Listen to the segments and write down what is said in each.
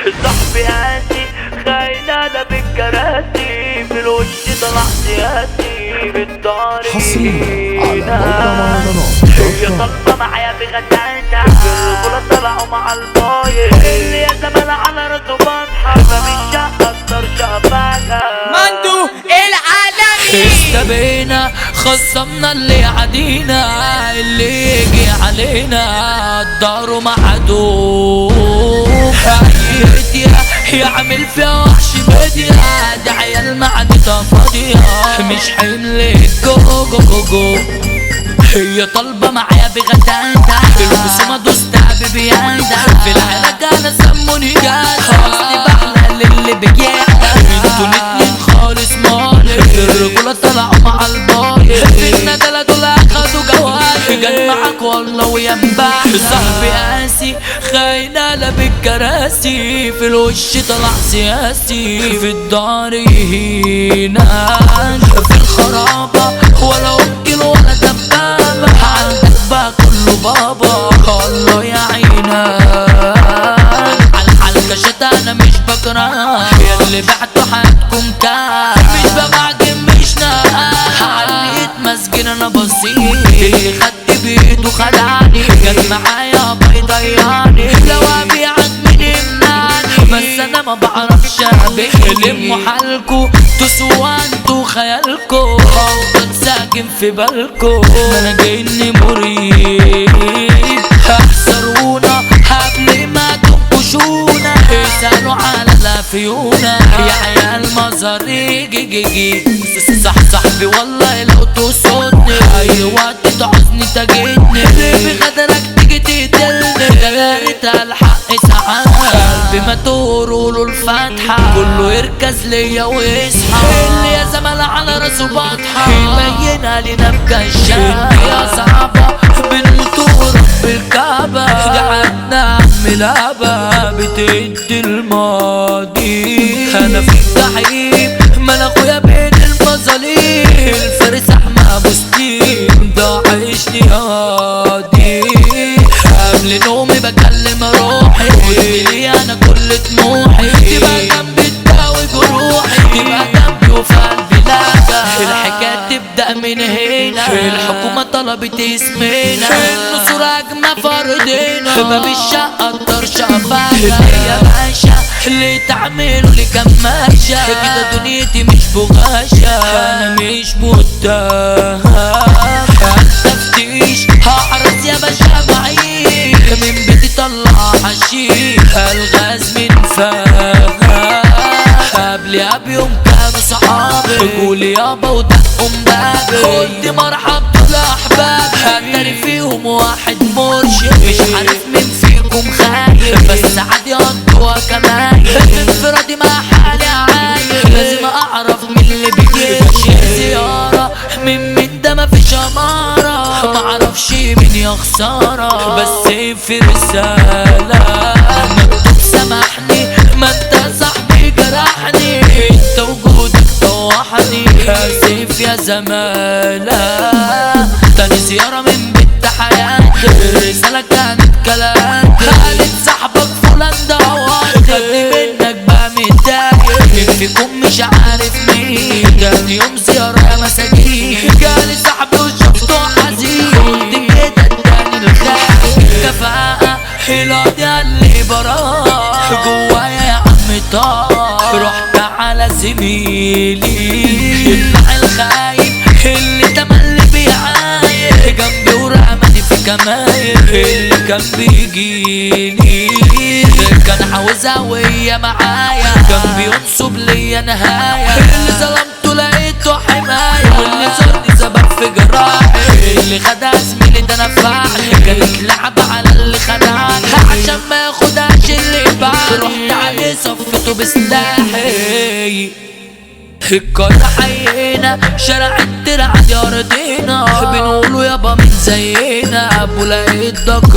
صاحبي قاسي خاين انا بالكراسي، في الوش طلع سياسي بالدار حصريا على هي طالبة معايا بغداتها، في الرجولة طلعوا مع البايظ اللي يا زمان على راسه بطحة، فمش هقدر شبكة مندو العالمي. استبينا خصمنا اللي عدينا، اللي يجي علينا الدار محدود. هيديا يعمل فيها وحش بديا، ده عيال معدتها فاضية مش حمل جو جو جو جو. هي طالبة معايا بغتاتها، في الخصومة دوستها ببيادة، في العلاج انا سموني جادة، اصلي بحلى للي بيجيها. انتوا الاتنين خالص مالي، الرجولة طلعوا مع البايظ، في الندلة دول اخدوا جواز، جاي معاك والله ويا امبارح. صاحبي قاسي خاين قلب بالكراسي، في الوش طلع سياسي، في الدار يهينك، في الخرابة ولا وكيل ولا دبابة، عندك بقى كله بابا الله يعينك. عالحلقشات انا مش بكره، ياللي بعته حياتكم كام، مش ببعجن مش ناقص، عليت مسجن انا بسيط، اللي خدت بايده خدعني، كان معايا بيضيعني، لو ابيعك مين يمنعني، بس انا ما بعرفش ابيع. لموا حالكوا تسوا انتوا خيالكوا، افضل ساكن في بالكوا، انا جايني مريب. احذرونا قبل ما تنكشونا، اسألوا على لافيونا يا عيال مزاري جي. صح صاحبي والله لو تصدني، اي وقت تعوزني تجدني، بغدرك تيجي تقتلني، غيرتها الحق ساعات، قلبي ما تقولوا الفاتحة، كله يركز ليا ويصحى، اللي يا زمان على راسه بطحة، يبينها لنا بكشاف، يا صعبة بنموت رب الكعبة، قعدنا عملابة بتدي الماضي، انا في الجحيم ما انا اخويا بين المظاليم، الفارس احمد ابو ستيم ده عيشني هادي، قبل نومي بكلم روحي، لي انا كل طموحي، تبقى جنبي تداوي جروحي، تبقى جنبي وفي قلبي لاجة، الحكاية تبدأ من هنا، الحكومة طلبت اسمنا، النصور هجمة فرضنا، باب الشقة اكتر شفاكة، يا باشا اللي تعمله لي كماشة، كده دنيتي مش بغاشة، انا مش متهم، تفتيش هحرس يا باشا بعيد، من بيتي طلع حشيش، الغاز من فم، قبلي بيوم كانوا صحابي، قولي يابا ودقهم بابي، قلت مرحب دول احباب، هتاري فيهم واحد مرشد، مش عارف مين فيكم خايف، بس عادي قضوا كمان، انفرادي مع حالي عايش، لازم اعرف مين اللي بيجي زيارة، من ده مفيش امارة، معرفش مين يا خسارة، بس في رسالة مكتوب سامحني، ما انت صاحبي جرحني، انت وجودك طوحني، اسف يا زمالة، تاني زيارة من بيت حياتي، الرسالة كانت كلامي، قالت صاحبك فلان دوت، خدني منك بقى متضايق، مين فيكم مش عارف مين، تاني يوم زيارة يا مساجين، جالي صاحبي وشفته حزين، قلت كده اداني الخير، كفاءة القاضي اللي براه، جوايا يا عم طار، رحت على زميلي يطلع الخاين اللي تملي بيعاير، جنبي ورماني في كماير، اللي كان بيجيني كان عاوزها وهي معايا، كان بينصب ليا نهاية، اللي ظلمته لقيته حماية، واللي زارني سبب في جراحي، اللي خدها زميلي ده نفعني، كانت لعبة على اللي خدعني، عشان ما ياخدهاش اللي بعد، رحت عليه صفته بسلاحي، القاهرة حيينا شارع الترع دي أرضينا، بنقولوا يابا من زينا، أبو لقيت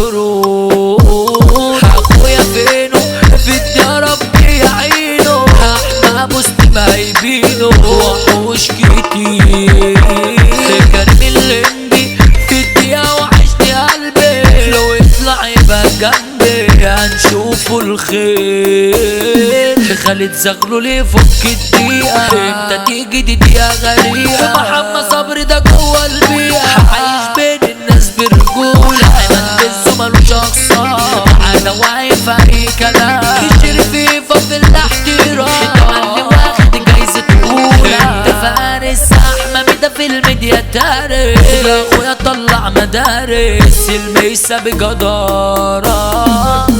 دكرون، أخويا فينه في الدنيا ربي يعينه، أحمى أبو ستيم هيبينه، وحوش كتير، كريم الليمبي في الدنيا وحشني قلبي، لو يطلع يبقى جنبي هنشوفه الخير. الخير. خالد زغلول يفك الدقيقة، امتى تيجي دي دقيقة غريقة. محمد صبري ده جوه البيئة، عايش بين الناس برجولة. عماد بزو ملوش أقصار، أنا واقف أي كلام. الشريفيفة في الاحترام، التملي واخد جايزة أولى. انت فارس أحمد ده في الميديا تاريخ، يا أخويا طلع مدارس الميسة بجدارة.